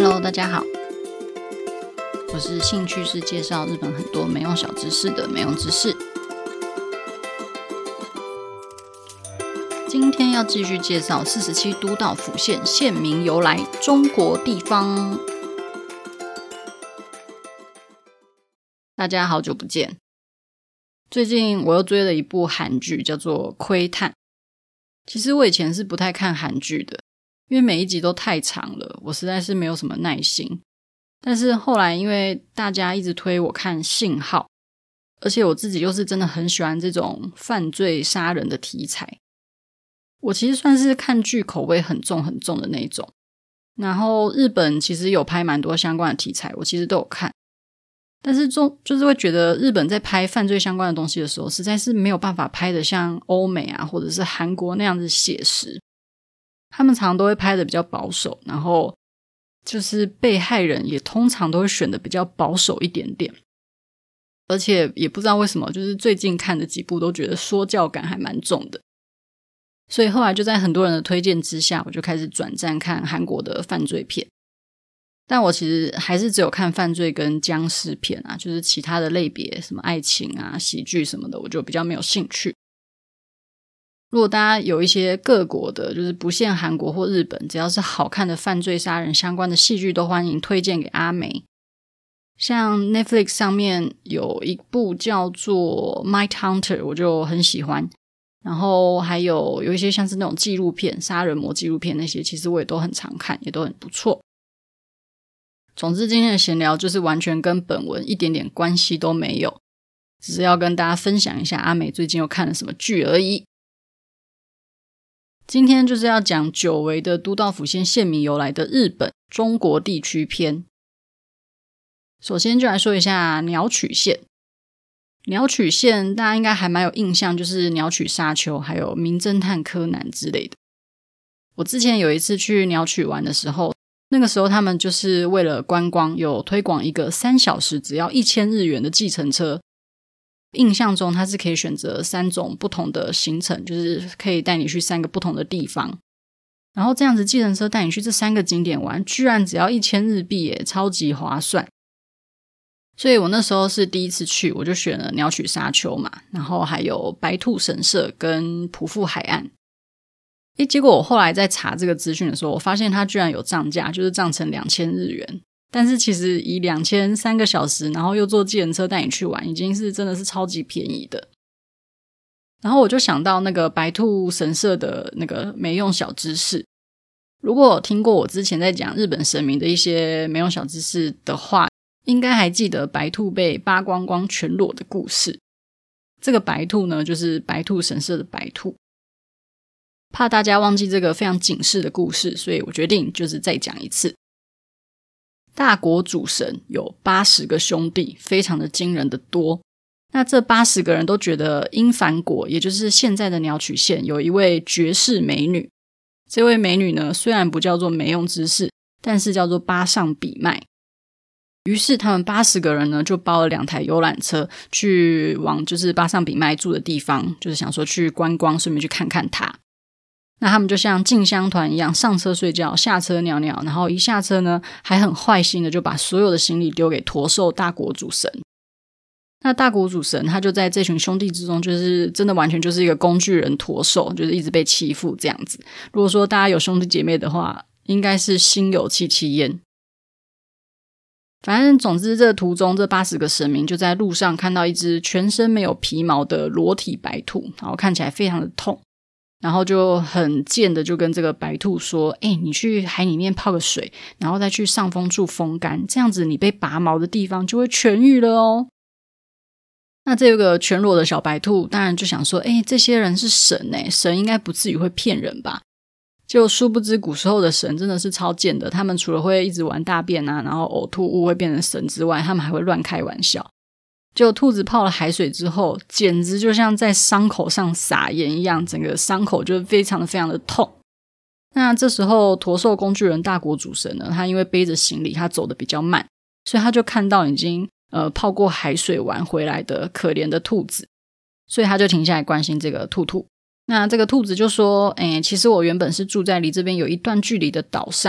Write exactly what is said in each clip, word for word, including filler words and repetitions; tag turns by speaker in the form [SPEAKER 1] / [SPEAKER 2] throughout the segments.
[SPEAKER 1] Hello， 大家好，我是兴趣是介绍日本很多没用小知识的没用知识。今天要继续介绍四十七都道府县县名由来，中国地方。大家好久不见，最近我又追了一部韩剧叫做《窥探》。其实我以前是不太看韩剧的，因为每一集都太长了，我实在是没有什么耐心。但是后来因为大家一直推我看《信号》，而且我自己又是真的很喜欢这种犯罪杀人的题材，我其实算是看剧口味很重很重的那种。然后日本其实有拍蛮多相关的题材，我其实都有看。但是中就是会觉得日本在拍犯罪相关的东西的时候，实在是没有办法拍得像欧美啊或者是韩国那样子写实。他们常常都会拍得比较保守，然后就是被害人也通常都会选得比较保守一点点。而且也不知道为什么，就是最近看的几部都觉得说教感还蛮重的。所以后来就在很多人的推荐之下，我就开始转战看韩国的犯罪片。但我其实还是只有看犯罪跟僵尸片啊，就是其他的类别什么爱情啊喜剧什么的我就比较没有兴趣。如果大家有一些各国的就是不限韩国或日本，只要是好看的犯罪杀人相关的戏剧都欢迎推荐给阿梅。像 Netflix 上面有一部叫做 Mindhunter 我就很喜欢，然后还有有一些像是那种纪录片杀人魔纪录片那些其实我也都很常看，也都很不错。总之今天的闲聊就是完全跟本文一点点关系都没有，只是要跟大家分享一下阿美最近又看了什么剧而已。今天就是要讲久违的都道府县县名由来的日本中国地区篇。首先就来说一下鸟取县。鸟取县大家应该还蛮有印象，就是鸟取沙丘还有名侦探柯南之类的。我之前有一次去鸟取玩的时候，那个时候他们就是为了观光有推广一个三小时只要一千日元的计程车。印象中它是可以选择三种不同的行程，就是可以带你去三个不同的地方，然后这样子计程车带你去这三个景点玩，居然只要一千日币耶，超级划算。所以我那时候是第一次去，我就选了鸟取沙丘嘛，然后还有白兔神社跟浦富海岸。诶，结果我后来在查这个资讯的时候，我发现它居然有涨价，就是涨成两千日元。但是其实以两千三个小时，然后又坐计程车带你去玩，已经是真的是超级便宜的。然后我就想到那个白兔神社的那个没用小知识。如果有听过我之前在讲日本神明的一些没用小知识的话，应该还记得白兔被扒光光全裸的故事。这个白兔呢，就是白兔神社的白兔。怕大家忘记这个非常警示的故事，所以我决定就是再讲一次。大国主神有八十个兄弟，非常的惊人的多。那这八十个人都觉得因幡国，也就是现在的鸟取县，有一位绝世美女。这位美女呢，虽然不叫做没用之士，但是叫做八上比麦。于是他们八十个人呢，就包了两台游览车去往就是八上比麦住的地方，就是想说去观光，顺便去看看她。那他们就像进香团一样，上车睡觉，下车尿尿，然后一下车呢，还很坏心的就把所有的行李丢给驼兽大国主神。那大国主神他就在这群兄弟之中，就是真的完全就是一个工具人驼兽，就是一直被欺负这样子。如果说大家有兄弟姐妹的话，应该是心有戚戚焉。反正总之这途中这八十个神明就在路上看到一只全身没有皮毛的裸体白兔，然后看起来非常的痛。然后就很贱的就跟这个白兔说，诶，你去海里面泡个水，然后再去上风处风干，这样子你被拔毛的地方就会痊愈了哦。那这个全裸的小白兔当然就想说，诶，这些人是神诶，神应该不至于会骗人吧。结果殊不知古时候的神真的是超贱的，他们除了会一直玩大便啊，然后呕吐物会变成神之外，他们还会乱开玩笑。结果兔子泡了海水之后，简直就像在伤口上撒盐一样，整个伤口就非常的非常的痛。那这时候驼兽工具人大国主神呢，他因为背着行李他走得比较慢，所以他就看到已经呃泡过海水玩回来的可怜的兔子，所以他就停下来关心这个兔兔。那这个兔子就说，诶，其实我原本是住在离这边有一段距离的岛上，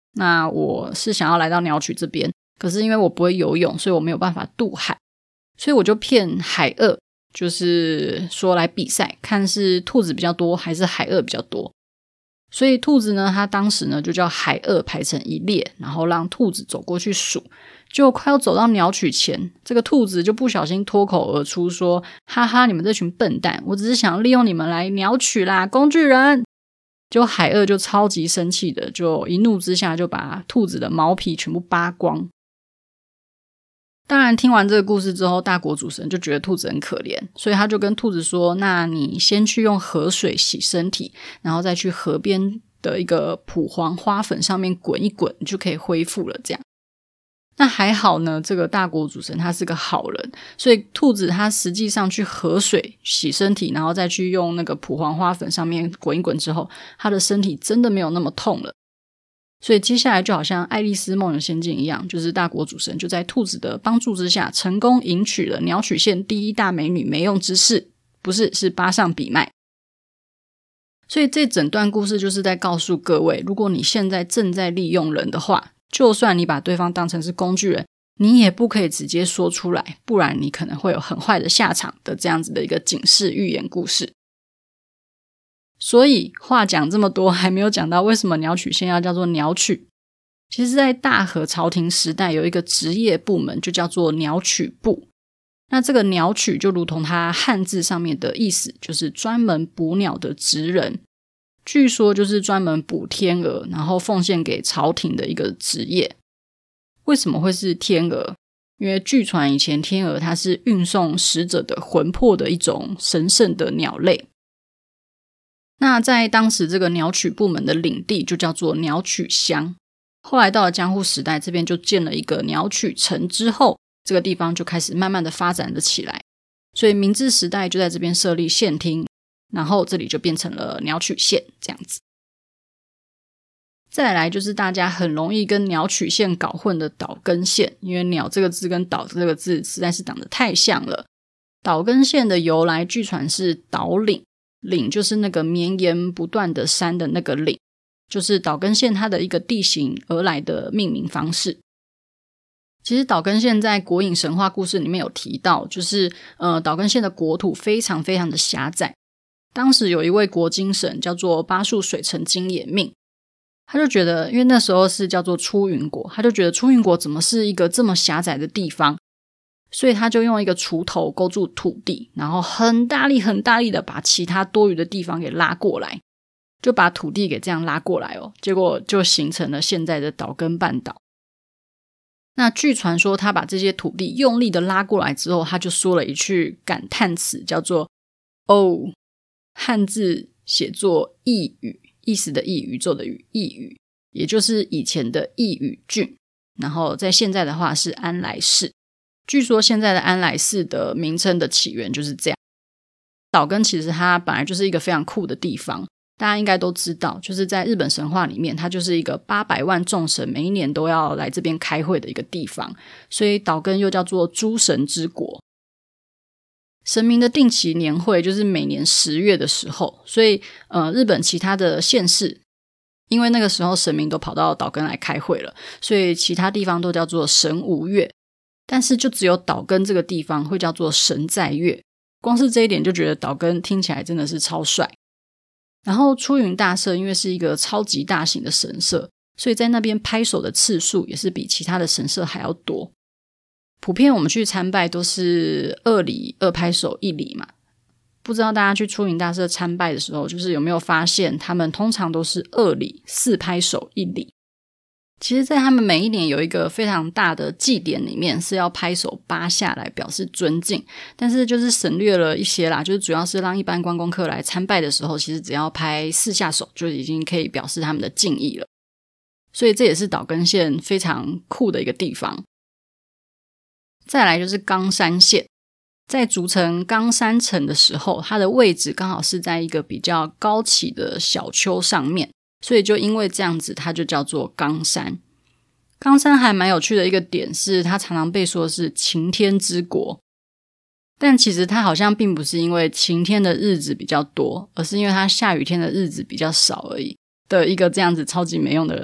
[SPEAKER 1] 那我是想要来到鸟取这边，可是因为我不会游泳，所以我没有办法渡海，所以我就骗海鳄，就是说来比赛，看是兔子比较多还是海鳄比较多。所以兔子呢，它当时呢就叫海鳄排成一列，然后让兔子走过去数。结果快要走到鸟取前，这个兔子就不小心脱口而出说，哈哈，你们这群笨蛋，我只是想利用你们来鸟取啦，工具人。结果海鳄就超级生气的，就一怒之下就把兔子的毛皮全部扒光。当然听完这个故事之后，大国主神就觉得兔子很可怜，所以他就跟兔子说，那你先去用河水洗身体，然后再去河边的一个蒲黄花粉上面滚一滚，你就可以恢复了这样。那还好呢，这个大国主神他是个好人，所以兔子他实际上去河水洗身体，然后再去用那个蒲黄花粉上面滚一滚之后，他的身体真的没有那么痛了。所以接下来就好像爱丽丝梦游仙境一样，就是大国主神就在兔子的帮助之下，成功迎娶了鸟取县第一大美女没用之士，不是，是八上比麦。所以这整段故事就是在告诉各位，如果你现在正在利用人的话，就算你把对方当成是工具人，你也不可以直接说出来，不然你可能会有很坏的下场的这样子的一个警示寓言故事。所以话讲这么多，还没有讲到为什么鸟取县要叫做鸟取。其实在大和朝廷时代有一个职业部门就叫做鸟取部，那这个鸟取就如同它汉字上面的意思，就是专门捕鸟的职人，据说就是专门捕天鹅然后奉献给朝廷的一个职业。为什么会是天鹅？因为据传以前天鹅它是运送死者的魂魄的一种神圣的鸟类。那在当时这个鸟取部门的领地就叫做鸟取乡，后来到了江户时代，这边就建了一个鸟取城之后，这个地方就开始慢慢的发展了起来，所以明治时代就在这边设立县厅，然后这里就变成了鸟取县这样子。再来就是大家很容易跟鸟取县搞混的岛根县，因为鸟这个字跟岛这个字实在是长得太像了。岛根县的由来据传是岛岭，岭就是那个绵延不断的山的那个岭，就是岛根县它的一个地形而来的命名方式。其实岛根县在国影神话故事里面有提到，就是呃，岛根县的国土非常非常的狭窄，当时有一位国津神叫做八树水城金野命，他就觉得因为那时候是叫做出云国，他就觉得出云国怎么是一个这么狭窄的地方，所以他就用一个锄头勾住土地，然后很大力很大力的把其他多余的地方给拉过来，就把土地给这样拉过来哦，结果就形成了现在的岛根半岛。那据传说他把这些土地用力的拉过来之后，他就说了一句感叹词，叫做哦，汉字写作义宇，意思的义，宇宙的宇，义宇，也就是以前的义宇郡，然后在现在的话是安来市。据说现在的安来市的名称的起源就是这样。岛根其实它本来就是一个非常酷的地方，大家应该都知道，就是在日本神话里面，它就是一个八百万众神每一年都要来这边开会的一个地方，所以岛根又叫做诸神之国。神明的定期年会就是每年十月的时候，所以呃，日本其他的县市因为那个时候神明都跑到岛根来开会了，所以其他地方都叫做神无月，但是就只有岛根这个地方会叫做神在月，光是这一点就觉得岛根听起来真的是超帅。然后出云大社因为是一个超级大型的神社，所以在那边拍手的次数也是比其他的神社还要多。普遍我们去参拜都是二礼二拍手一礼嘛，不知道大家去出云大社参拜的时候，就是有没有发现他们通常都是二礼四拍手一礼。其实在他们每一年有一个非常大的祭典里面是要拍手八下来表示尊敬，但是就是省略了一些啦，就是主要是让一般观光客来参拜的时候，其实只要拍四下手就已经可以表示他们的敬意了。所以这也是岛根县非常酷的一个地方。再来就是冈山县，在筑成冈山城的时候，它的位置刚好是在一个比较高起的小丘上面，所以就因为这样子它就叫做冈山。冈山还蛮有趣的一个点是，它常常被说是晴天之国，但其实它好像并不是因为晴天的日子比较多，而是因为它下雨天的日子比较少而已的一个这样子超级没用的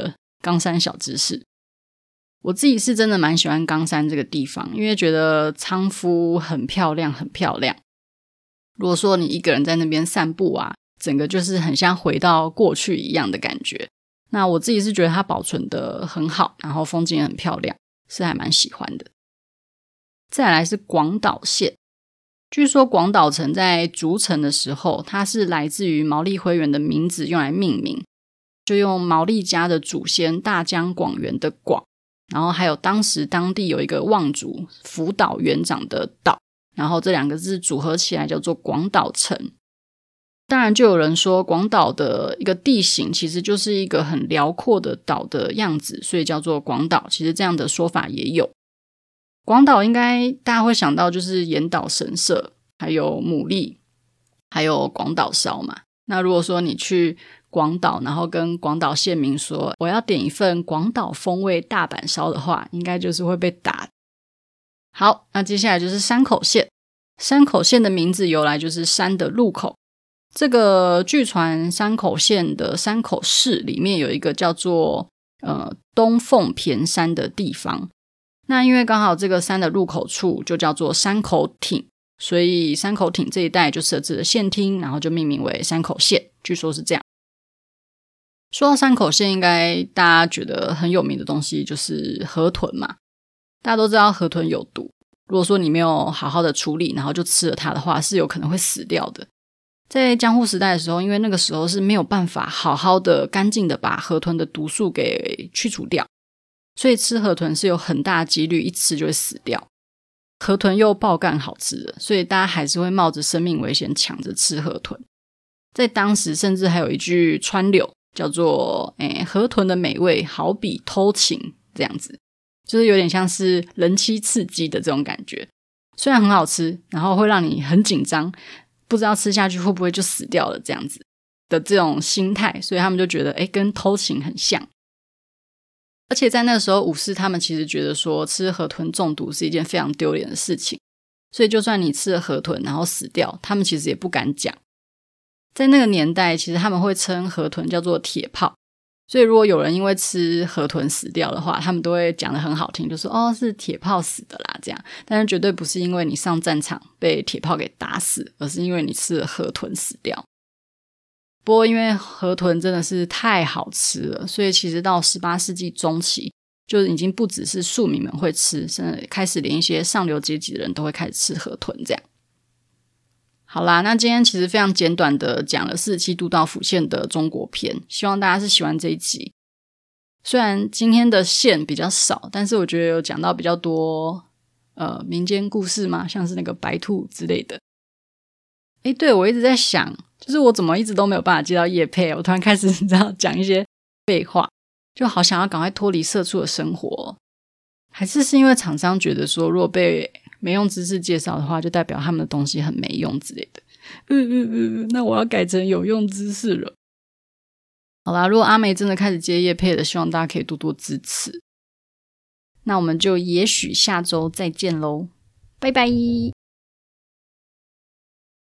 [SPEAKER 1] 冈山小知识。我自己是真的蛮喜欢冈山这个地方，因为觉得仓敷很漂亮很漂亮。如果说你一个人在那边散步啊，整个就是很像回到过去一样的感觉。那我自己是觉得它保存得很好，然后风景也很漂亮，是还蛮喜欢的。再来是广岛县，据说广岛城在筑城的时候，它是来自于毛利辉元的名字用来命名，就用毛利家的祖先大江广元的广，然后还有当时当地有一个望族福岛园长的岛，然后这两个字组合起来叫做广岛城。当然就有人说广岛的一个地形其实就是一个很辽阔的岛的样子，所以叫做广岛，其实这样的说法也有。广岛应该大家会想到就是岩岛神社，还有牡蛎，还有广岛烧嘛。那如果说你去广岛，然后跟广岛县民说我要点一份广岛风味大阪烧的话，应该就是会被打。好，那接下来就是山口县。山口县的名字由来就是山的入口，这个据传山口县的山口市里面有一个叫做呃东凤田山的地方，那因为刚好这个山的入口处就叫做山口町，所以山口町这一带就设置了县厅，然后就命名为山口县，据说是这样。说到山口县，应该大家觉得很有名的东西就是河豚嘛，大家都知道河豚有毒，如果说你没有好好的处理，然后就吃了它的话，是有可能会死掉的。在江户时代的时候，因为那个时候是没有办法好好的干净的把河豚的毒素给去除掉，所以吃河豚是有很大的几率一吃就会死掉。河豚又爆干好吃的，所以大家还是会冒着生命危险抢着吃河豚。在当时甚至还有一句川柳叫做诶，河豚的美味好比偷情，这样子就是有点像是人妻刺激的这种感觉。虽然很好吃，然后会让你很紧张，不知道吃下去会不会就死掉了这样子的这种心态，所以他们就觉得诶，跟偷情很像。而且在那个时候武士他们其实觉得说吃河豚中毒是一件非常丢脸的事情，所以就算你吃了河豚然后死掉，他们其实也不敢讲。在那个年代其实他们会称河豚叫做铁炮，所以如果有人因为吃河豚死掉的话，他们都会讲得很好听，就说哦是铁炮死的啦这样，但是绝对不是因为你上战场被铁炮给打死，而是因为你吃了河豚死掉。不过因为河豚真的是太好吃了，所以其实到十八世纪中期就已经不只是庶民们会吃，甚至开始连一些上流阶级的人都会开始吃河豚这样。好啦，那今天其实非常简短的讲了四十七都道府县的中国篇，希望大家是喜欢这一集。虽然今天的县比较少，但是我觉得有讲到比较多呃民间故事嘛，像是那个白兔之类的。诶，对，我一直在想，就是我怎么一直都没有办法接到业配，我突然开始你知道讲一些废话，就好想要赶快脱离社畜的生活。还是是因为厂商觉得说如果被没用知识介绍的话，就代表他们的东西很没用之类的。嗯嗯嗯，那我要改成有用知识了。好啦，如果阿梅真的开始接业配了，希望大家可以多多支持。那我们就也许下周再见咯，拜拜。